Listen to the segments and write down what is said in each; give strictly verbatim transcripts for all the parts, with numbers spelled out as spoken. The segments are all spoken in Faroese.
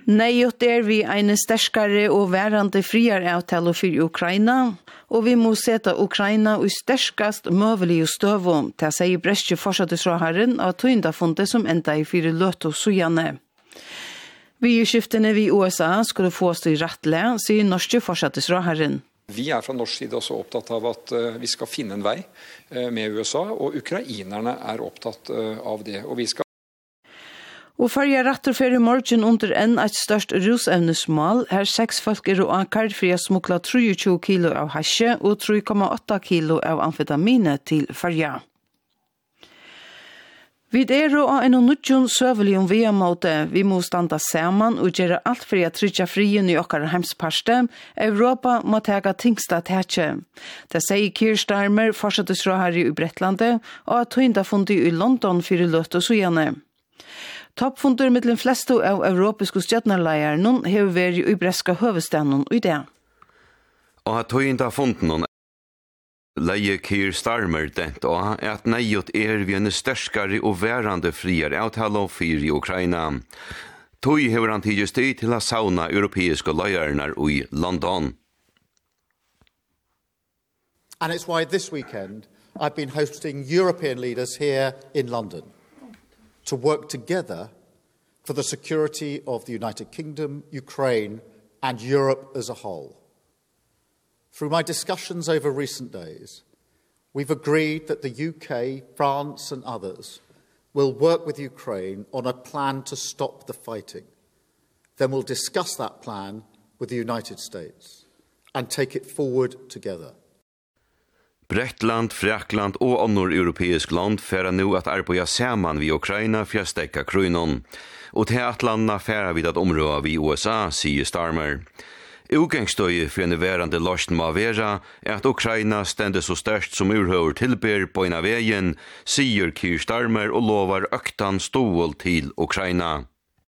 Nejot er vi en sterskare og værande friare avtale for Ukraina, og vi må sette Ukraina i sterskast møvelige støvå, til seg brestje forsattesråharen av tøyndafondet som enda i fire løt og sujane. Vi i skiftene vi i U S A skulle få oss til rettle, sier norske forsattesråharen. Vi er fra norsk side også opptatt av at vi skal finne en vei med U S A, og ukrainerne er opptatt av det. Og vi skal Og førje retter for i morgen under en et størst rusevnesmål, her seks folk er og akar for å smukla tjuetre kilo av hasje og tre komma åtta kilo av amfetamine til førje. Vi er og en og nødjon søvelig om via måte. Vi må standa sammen og gjøre alt for å trykja frien i okkar hemsparste. Europa må tega tingsta tætje. Det sier Keir Starmer, forsattesråherre i Bretlandet, og at tøynda fundet i London for løtt og sujane. Toppfundur mellom fleste av europeiske stjøtnerleierne har vært i breska høvestaden i det. Og at tøynda fundet Leie Keir Starmer dent og at nejot er vi en sterskare og værande friare avtale for i Ukraina. Tøy hever han tidligst tid til å sauna europeiske leierne i London. And it's why this weekend I've been hosting European leaders here in London to work together for the security of the United Kingdom, Ukraine, and Europe as a whole. Through my discussions over recent days, we've agreed that the U K, France, and others will work with Ukraine on a plan to stop the fighting. Then we'll discuss that plan with the United States and take it forward together. Bretland, Frakland og andre europeisk land færa nu at arbeida saman vi Ukraina for å stekka kruinon. Og til at landa færa vid at områda vi U S A, sier Starmer. Utgangsstøye for en værande løsning må være at Ukraina stender så størst som urhøver tilber på en av veien, sier Keir Starmer og lovar øktan stål til Ukraina.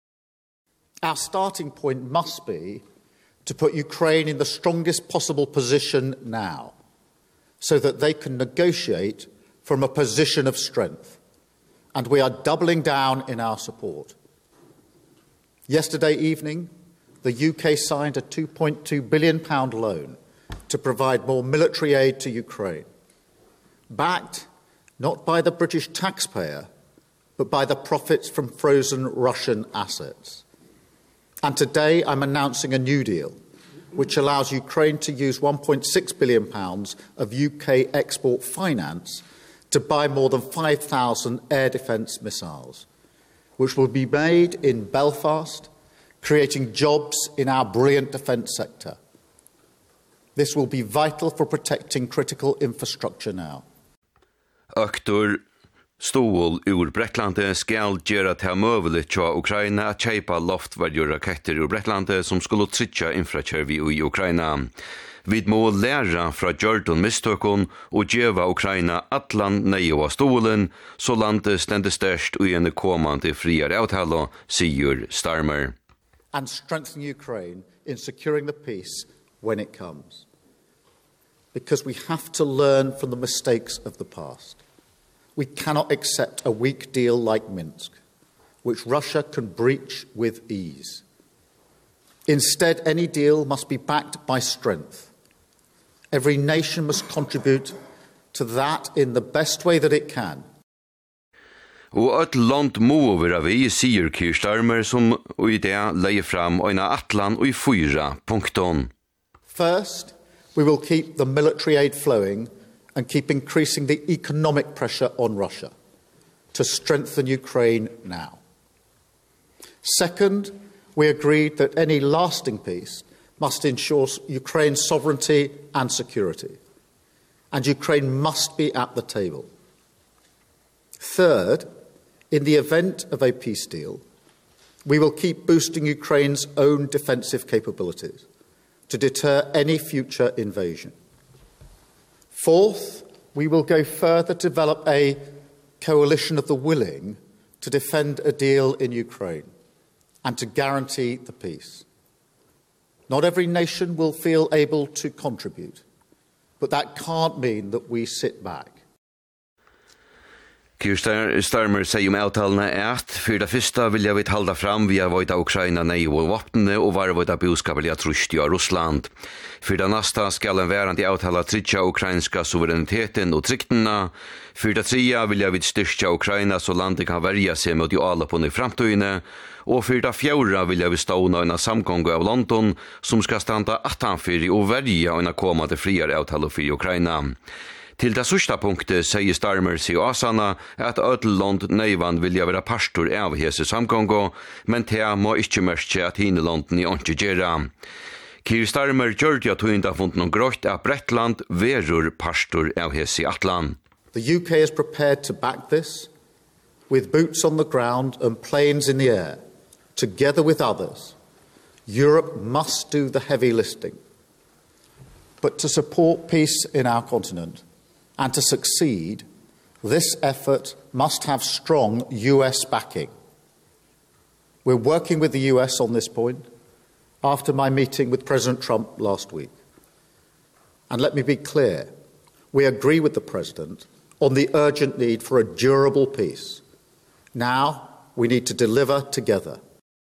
Our starting point must be to put Ukraine in the strongest possible position now, so that they can negotiate from a position of strength. And we are doubling down in our support. Yesterday evening, the U K signed a two point two billion pound loan to provide more military aid to Ukraine, backed not by the British taxpayer, but by the profits from frozen Russian assets. And today I'm announcing a new deal, which allows Ukraine to use one point six billion pounds of U K export finance to buy more than five thousand air defence missiles, which will be made in Belfast, creating jobs in our brilliant defence sector. This will be vital for protecting critical infrastructure now. Øktor stål ur Bretlandet skal gjøre til møvelig til Ukraina at kjeipa loftverdige raketter ur Bretlandet som skulle trytja infrakjørvi i Ukraina. Vi må lære fra Jordan mistøkken og gjøre Ukraina atlan neiva stålen, så landet stender størst i en kommande friare avtale, sier Starmer. And strengthen Ukraine in securing the peace when it comes. Because we have to learn from the mistakes of the past. We cannot accept a weak deal like Minsk, which Russia can breach with ease. Instead, any deal must be backed by strength. Every nation must contribute to that in the best way that it can. Og et land må være vi, sier Keir Starmer, som i det leier fram og en atlan og i fyra punkton. First, we will keep the military aid flowing and keep increasing the economic pressure on Russia to strengthen Ukraine now. Second, we agreed that any lasting peace must ensure Ukraine's sovereignty and security, and Ukraine must be at the table. Third, in the event of a peace deal, we will keep boosting Ukraine's own defensive capabilities to deter any future invasion. Fourth, we will go further to develop a coalition of the willing to defend a deal in Ukraine and to guarantee the peace. Not every nation will feel able to contribute, but that can't mean that we sit back. Keir Starmer sier om avtalene er at for det første vil jeg vidt halda fram via våta Ukraina nei og våpnene og var våta boskapelige trusht av Russland. For det neste skal en værende avtale trytja ukrainska suvereniteten og tryktene. For det tredje vil jeg vidt styrkja Ukraina så landet kan verja seg mot de alapene i framtøyene. Og for det fjorda vil jeg vidt stående en samgång av London som skal standa attanfyr og verja en kommande friare avtale for Ukraina. Til det sørste punktet sier Starmer seg Asana at Ødeland Neivan vilja være pastor av hese samkongo, men det må ikke merke at hine landen i ikke gjøre. Keir Starmer gjør det at hun har funnet noen grått at Bretland verur pastor av hese Atlan. The U K is prepared to back this with boots on the ground and planes in the air. Together with others, Europe must do the heavy lifting. But to support peace in our continent, and to succeed, this effort must have strong U S backing. We're working with the U S on this point after my meeting with President Trump last week. And let me be clear, we agree with the President on the urgent need for a durable peace. Now we need to deliver together.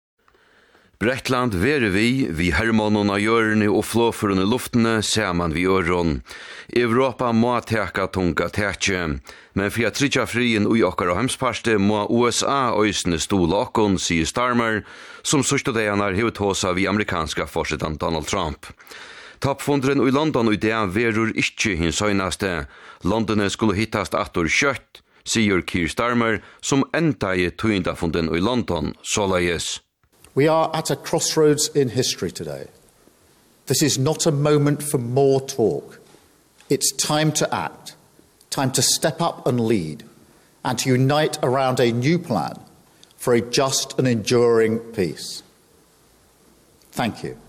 Bretland vere vi, vi hermannen av hjørne og flåføren i luftene, saman vi øron. Europa må teka tunga teke, men for at trykja frien ui okkar og hemsparste må U S A øysene stola okkon, sier Starmer, som sørste dejanar hevet håsa vi amerikanska forsetan Donald Trump. Toppfundren i London i det verur ikkje hins høynaste. Londone skulle hittast atur kjøtt, sier Keir Starmer, som enda i tøyndafunden i London, såleis. We are at a crossroads in history today. This is not a moment for more talk. It's time to act, time to step up and lead, and to unite around a new plan for a just and enduring peace. Thank you.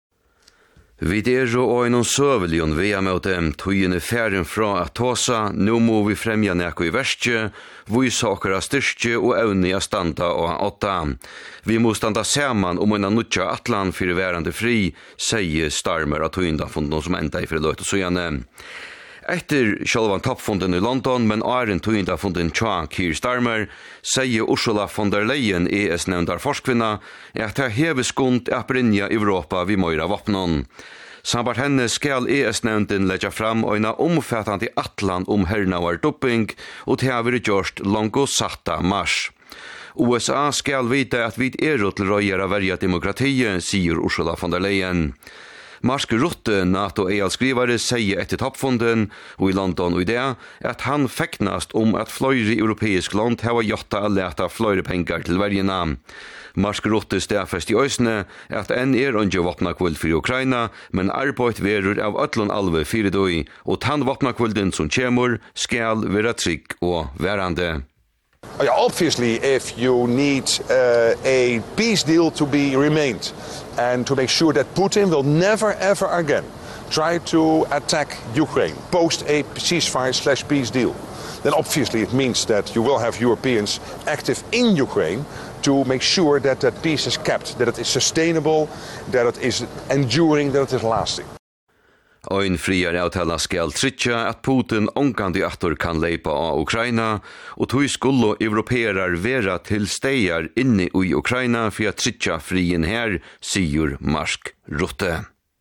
Vi der og en søvelion via med dem tøyene færen fra at tåsa, nå må vi fremja nekko i verste, vi saker av styrke og evne av standa og åtta. Vi må standa saman om en nutja atlan fyrir værande fri, sier Starmer av tøynda funden som enda i fri løyt og søgjane. Etter sjølvan toppfunden i London, men åren tøynda funden tja Keir Starmer, sier Ursula von der Leyen, E S-nevndar forskvinna, at det hever skund at brinja Europa vi møyra vapnon. Sambart henne skal E S-nevnden leggja fram øyna omfattande atlan om hernauar doping, og det har vært gjort langt satta mars. U S A skal vite at vi er til røyere verja demokratiet, sier Ursula von der Leyen. Mark Rutte, NATO-ealskrivare, sier etter toppfunden og i London og i det at han feknast om at flere europeisk land har gjort å lete flere penger til verjena. Mark Rutte stedfest i øysene at en er ikke våpnakveld for Ukraina, men arbeid verur av øtlån alve fire døy, og tann våpnakvelden som kommer skal være trygg og værende. Yeah, obviously, if you need uh, a peace deal to be remained and to make sure that Putin will never, ever again try to attack Ukraine post a ceasefire slash peace deal, then obviously it means that you will have Europeans active in Ukraine to make sure that that peace is kept, that it is sustainable, that it is enduring, that it is lasting. Ein friare avtala skal trytja at Putin ångandi attor kan leipa av Ukraina, og tog skulle europeerar vera til steier inne i Ukraina for at trytja frien her, sier Mark Rutte.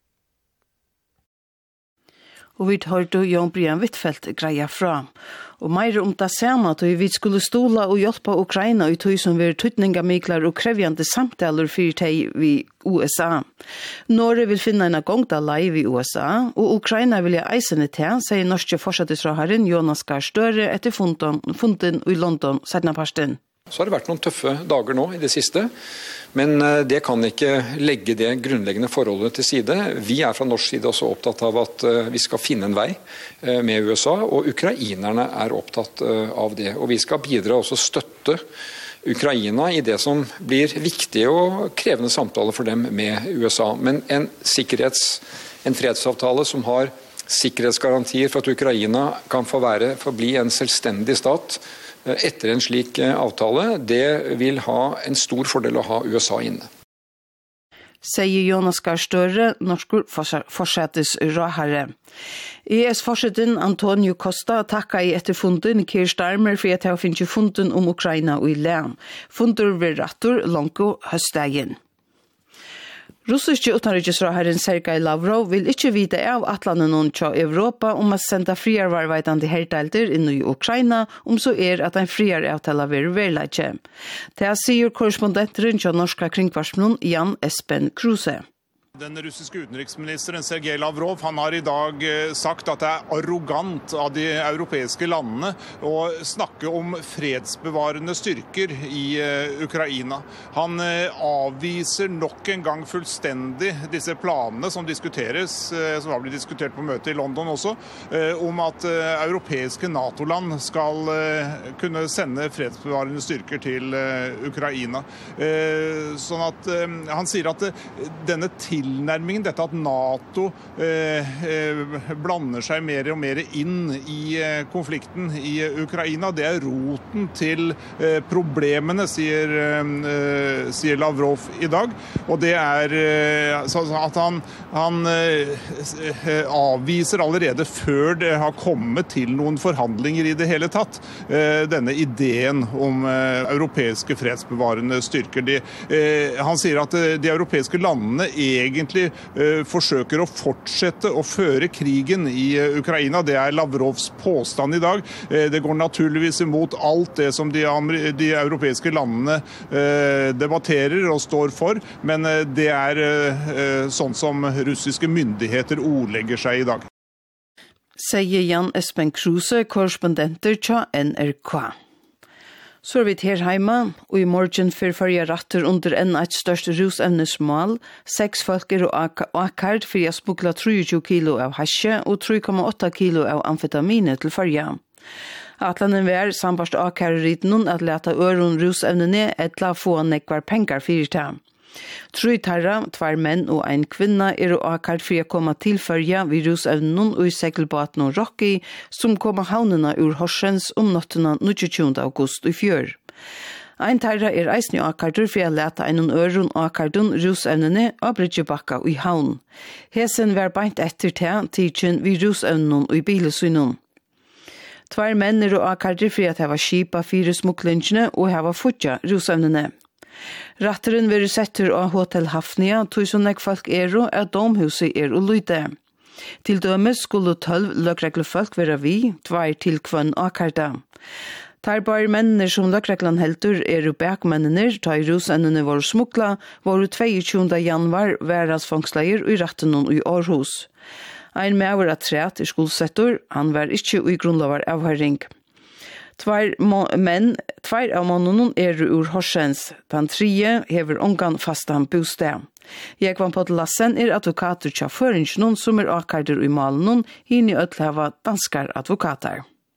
Og vi tar du Jan Brian Wittfeldt greia fra. Og meir om det samme at vi skulle stola og hjelpa Ukraina i tog som vi er tøytningamiklar og krevjande samtaler for teg vi U S A. Norge vil finne en gongda live i U S A, og Ukraina vil jeg eisene til, sier norske forsatisraharen Jonas Gahr Støre etter funden i London sedna parsten. Så har det vært noen tøffe dager nå i det siste, men det kan ikke legge det grunnleggende forholdet til side. Vi er fra norsk side også opptatt av at vi skal finne en vei med U S A, og ukrainerne er opptatt av det. Og vi skal bidra også støtte Ukraina i det som blir viktige og krevende samtaler for dem med U S A. Men en sikkerhets, en fredsavtale som har sikkerhetsgarantier for at Ukraina kan få være, forbli en selvstendig stat, etter en slik avtale, det vil ha en stor fordel å ha U S A inne. sier Jonas Gahr Støre, norskur forsettes råherre. E S-forseten Antonio Costa takka i etter funden Keir Starmer for at jeg finner funden om Ukraina og i Lea. Funder ved rattur langt høstdagen. Russiske utenriksrådherren Sergei Lavrov vil ikke vite av atlanen til Europa om å sende friarbeidende herdelder inn i Ukraina, om så er at en friere avtale vil være ikke. Det sier korrespondenten til norska kringvarsmen Jan Espen Kruse. Den russiske utenriksministeren Sergei Lavrov han har i dag sagt at det er arrogant av de europeiske landene å snakke om fredsbevarende styrker i Ukraina. Han avviser nok en gang fullstendig disse planene som diskuteres, som har blitt diskutert på møte i London også, om at europeiske NATO-land skal kunne sende fredsbevarende styrker til Ukraina. Sånn at han sier at denne til tilnærmingen, dette at NATO eh, eh, blander seg mer og mer inn i eh, konflikten i Ukraina, det er roten til eh, problemene, sier, eh, sier Lavrov i dag. Og det er eh, så at han, han eh, avviser allerede før det har kommet til noen forhandlinger i det hele tatt, eh, denne ideen om eh, europeiske fredsbevarende styrker. De, eh, han sier at eh, de europeiske landene egentlig egentlig uh, forsøker å fortsette å føre krigen i uh, Ukraina. Det er Lavrovs påstand i dag. Uh, det går naturligvis imot alt det som de, de europeiske landene uh, debatterer og står for, men uh, det er uh, sånn som russiske myndigheter ordlegger seg i dag. Sier Jan Espen Kruse, korrespondenter til N R K. Så er vi her hjemme, og i morgen for førje ratter under en et største rusevnesmål. Seks folk er akkard for å smugla tjuetre kilo av hasje og tre komma åtta kilo av amfetamine til førje. Atlanen vær sambarst akkardriten at leta øron rusevnene etla få nekvar pengar fyrir ta. Tre tarra, tvær menn og en kvinna er akkard for å komme til førje vid rusevnen og i segelbåten og Rocky, som kom havnene ur Horsens om nottena tjueåtte august i fjør. Ein tarra er eisne akkardur for å leta en øron akkardun rusevnene av Bridgebakka i havn. Hesen var beint etter til tidsen vid rusevnen og i bilesynen. Tvær menn er akkardur for at hava skipa fire smuklingene og hava futja rusevnene. Ratteren vil setter av Hotel Hafnia, tusen nek folk er og at domhuset er og lyde. Til dømes skulle tolv løkreglefolk være vi, tvær til kvann akkarda. Tar bare mennene som løkreglen helter er og bakmennene, tar i rusendene våre smukla, våre tjueåtte januar væras fangsleier i ratten i Århus. Ein med var træt i skolsettor, han var ikke i grunnlovar avhøring. Tvær menn, tvær av mannen er ur Horsens. Den tredje hever ongan fastan bostad. Jeg var på lassen er advokater til føringen som er akkarder i malen, hinn i ødleva danskar advokater.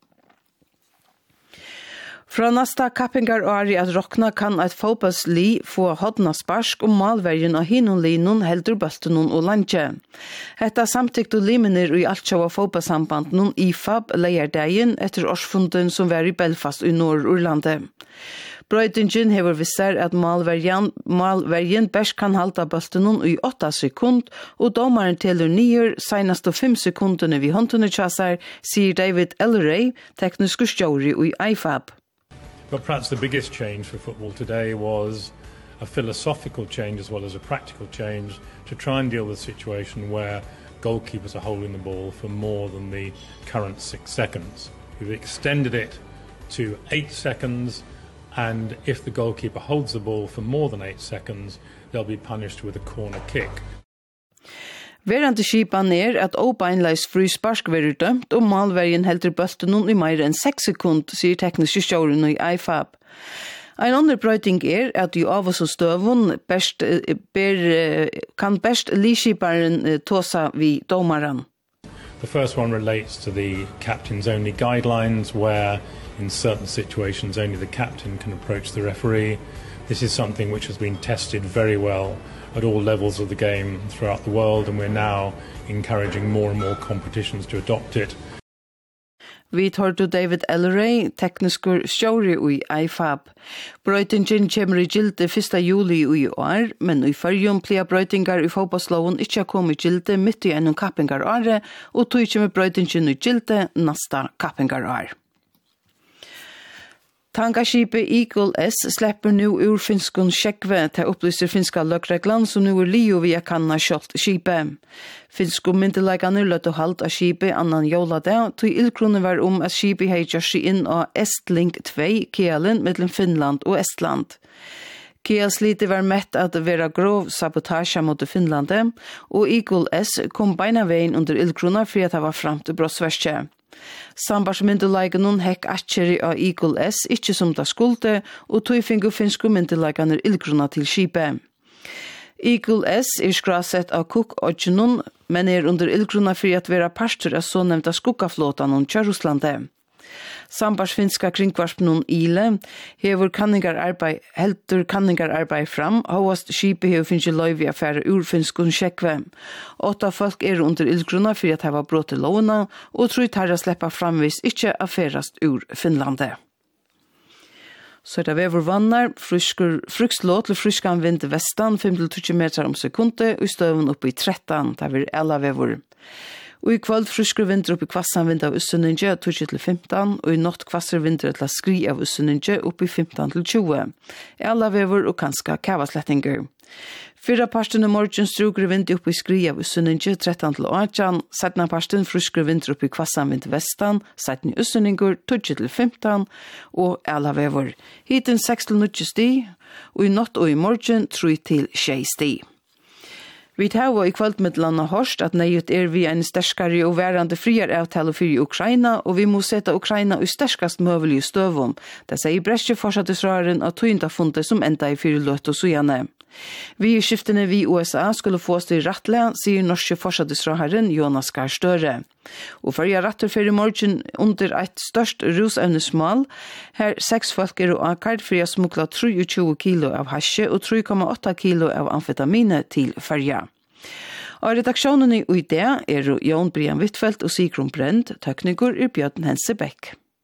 Fra nasta kappingar åri at rokna kan et fotballsli få hodna sparsk og malvergen av hinnon linon heldur bøttenon og landje. Hetta samtykt og limener i altsjava fotballsambanden I F A B leierdegjen etter årsfunden som var i Belfast i Nord-Urlande. Brøydingen hever visser at malvergen, malvergen best kan halda bøttenon i åtta sekund, og domaren teller nyer senast og fem sekundene vi håndene tjassar, sier David Elleray, teknisk stjåri i I F A B. But perhaps the biggest change for football today was a philosophical change as well as a practical change to try and deal with a situation where goalkeepers are holding the ball for more than the current six seconds. We've extended it to eight seconds, and if the goalkeeper holds the ball for more than eight seconds, they'll be punished with a corner kick. Verande skipan er at åbeinleis frysparsk verir dømt og malvergen heldur bølten i meir enn seks sekund, sier teknisk stjåren i I F A B. Ein annen brøyting er at jo av oss og støvun best, ber, kan best liskiparen tåsa vi domaren. The first one relates to the captain's only guidelines where in certain situations only the captain can approach the referee. This is something which has been tested very well at all levels of the game throughout the world, and we're now encouraging more and more competitions to adopt it. Vi tar til David Elleray, teknisker stjóri i I F A B. Brøytingen kommer i gilde første juli i år, men i førjum plia brøytingar i fotballsloven ikke kom i gilde midt i enn kappingar året, og tog kommer brøytingen i gilde nasta kappingar år. Tankaskipet Eagle S släpper nu ur finskon Tjeckve til opplyser finska løkreglan som nu er lio via kanna kjolt skipet. Finsko myndelaganur løtt og halt av skipet annan jola det, tog ildkronen var om at skipet hei gjør seg inn av Estlink to, Kielen, mellom Finland og Estland. Kiels lite var mett at vera grov sabotage mot Finlandet, og Eagle S kom beina veien under ildkrona for at det var fram til brottsverket. Sambarsmyndelagenen hekk atjeri av Eagle S, ikke som det skulde, og tog fingo finsko myndelagener ildgrunna til skipet. Eagle S er skrasett av Cook-Odgenon, men er under ildgrunna for at vera pastor av så nevnta skuggaflåtan om Kjørruslandet. Sambarsfinska kringkvarspen Ile hever kanningararbeid, heldur kanningararbeid fram, hovast skipet hever finnes løyvi affære ur finskun Tjeckve. Åtta folk er under ildgrunna for at heva brått til lovna, og tror tarra sleppa framvis ikkje affærast ur Finlandet. Så er det vever vannar, frukslå til fruskan vind vestan, fem til tjue meter om sekunde, og støven oppe i tretton, der vil alla vever. Og i kvöld frusker vinter opp i kvassan vind av Ussuninje tjue til femton, og i natt kvasser vinter til skri av Ussuninje opp i femton til tjue. Alla vever og kanska kavaslettinger. Fyrra parsten i morgen struker vinter opp i skri av Ussuninje tretton til eighteen, setna parsten frusker vinter opp i kvassan vind vestan, setna Ussuninger tjue til femton, og alla vever. Hiten seks til nio sti, og i natt og i morgen tre til seks sti. Vi tar i kveldmiddelene hørst at nøyet er vi en sterskere og værende friere avtale for Ukraina, og vi må sette Ukraina i sterskast møvelige støvum. Det sier Bresje fortsattesrøren av tøyndafundet som enda i fire løt og sujane. Vi i skiftene vi i U S A skulle få oss til rattle, sier norske fortsattesrøren Jonas Gahr Støre. Og for jeg ratter for i morgen under et størst rusevnesmål, her seks folk er og akard for jeg smukla tjuetre kilo av hasje og tre komma åtta kilo av amfetamine til ferja. Og redaksjonen i U D er Jon Brian Wittfeldt og Sigrun Brend, tekniker er Bjørn Hense Beck.